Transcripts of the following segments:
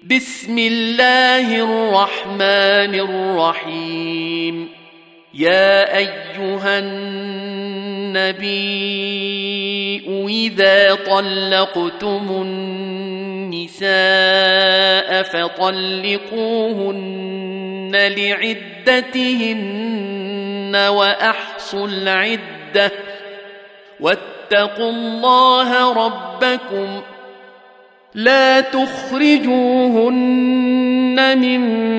بسم الله الرحمن الرحيم. يا أيها النبي إذا طلقتم النساء فطلقوهن لعدتهن وأحصوا العدة واتقوا الله ربكم لا تخرجوهن من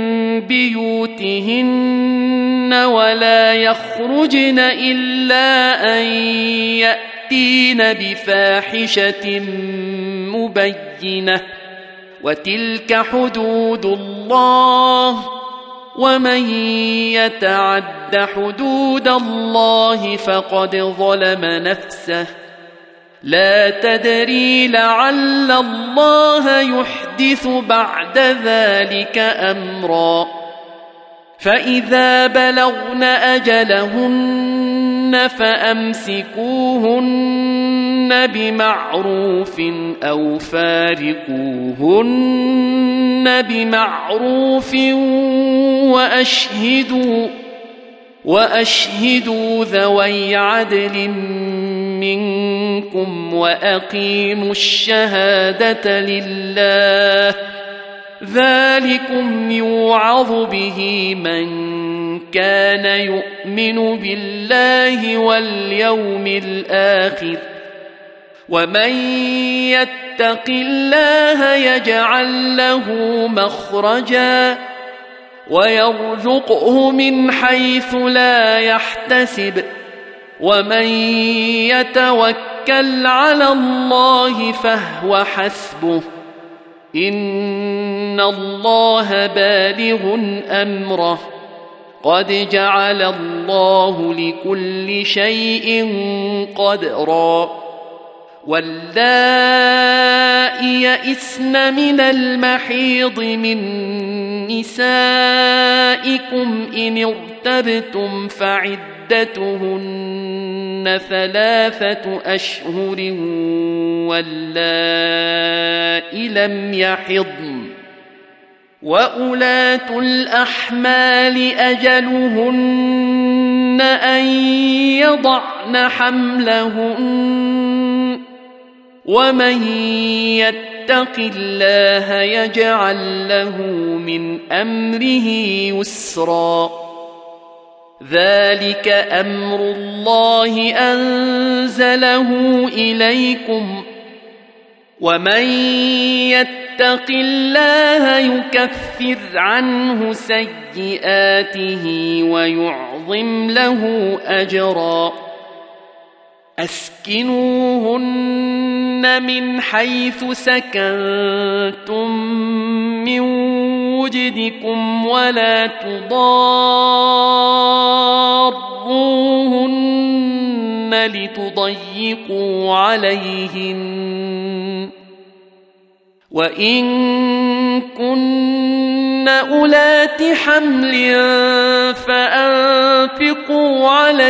بيوتهن ولا يخرجن إلا أن يأتين بفاحشة مبينة وتلك حدود الله ومن يتعد حدود الله فقد ظلم نفسه لا تدري لعل الله يحدث بعد ذلك أمرا. فإذا بلغن أجلهن فأمسكوهن بمعروف أو فارقوهن بمعروف وأشهدوا ذوي عدل منكم وأقيموا الشهادة لله ذلكم يوعظ به من كان يؤمن بالله واليوم الآخر ومن يتق الله يجعل له مخرجا ويرزقه من حيث لا يحتسب ومن يتوكل على الله فهو حسبه إن الله بالغ أمره قد جعل الله لكل شيء قدرا. واللائي يئسن من المحيض من نسائكم إن ارتبتم فعدتهن 3 أشهر واللائي لم يحضن وأولاة الأحمال أجلهن أن يضعن حملهن ومن يتق الله يجعل له من أمره يسرا. ذلك أمر الله أنزله إليكم ومن يتق الله يكفر عنه سيئاته ويعظم له أجرا. أسكنوهن من حيث سكنتم من وجدكم ولا تضاروهن لتضيقوا عليهن وإن كن أولات حمل فأنفقوا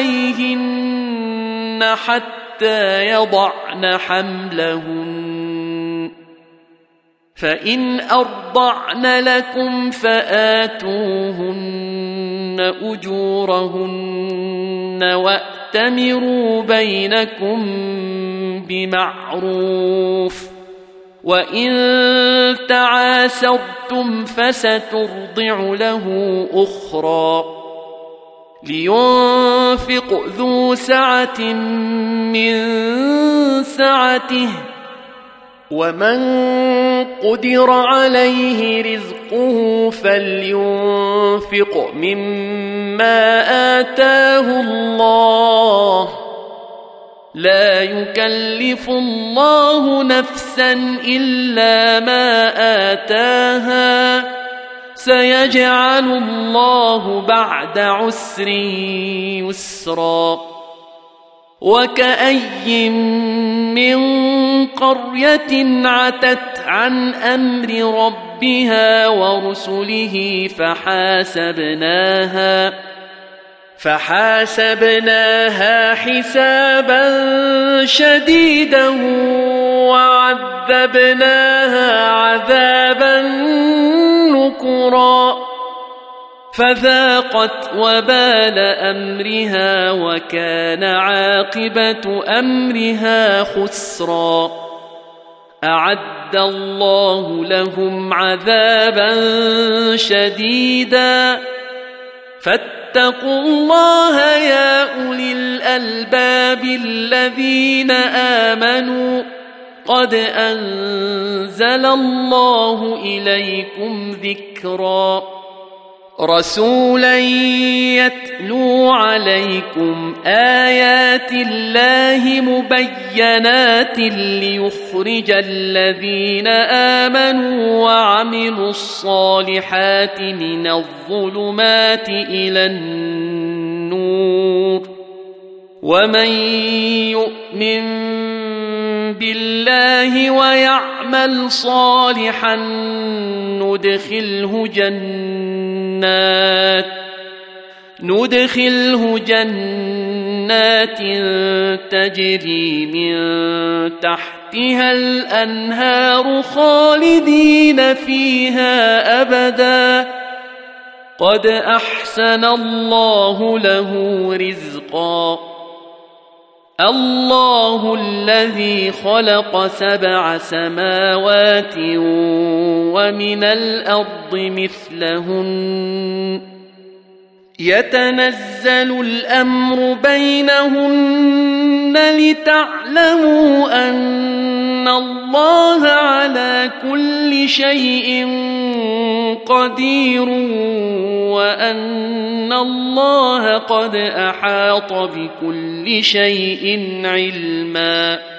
عليهن حتى يضعن حملهن فإن أرضعن لكم فآتوهن أجورهن وأتمروا بينكم بمعروف وإن تعاسرتم فسترضع له أخرى. لينفق ذو سعة من سعته ومن قدر عليه رزقه فلينفق مما آتاه الله لا يكلف الله نفسا إلا ما آتاها سيجعل الله بعد عسر يسرا. وكأي من قرية عتت عن أمر ربها ورسله فحاسبناها حسابا شديدا وعذبناها عذابا نكرا فذاقت وبال أمرها وكان عاقبة أمرها خسرا أعد الله لهم عذابا شديدا فاتقوا الله يا أولي الألباب الذين آمنوا قد أنزل الله إليكم ذكرا رسولا يتلو عليكم آيات الله مبينات ليخرج الذين آمنوا وعملوا الصالحات من الظلمات إلى النور ومن يؤمن بالله ويعمل صالحا ندخله جنات تجري من تحتها الأنهار خالدين فيها أبدا قد أحسن الله له رزقا الله الذي خلق 7 سماوات ومن الأرض مثلهن يتنزل الأمر بينهن لتعلموا أن الله على كل شيء قدير وأن الله قد أحاط بكل شيء علما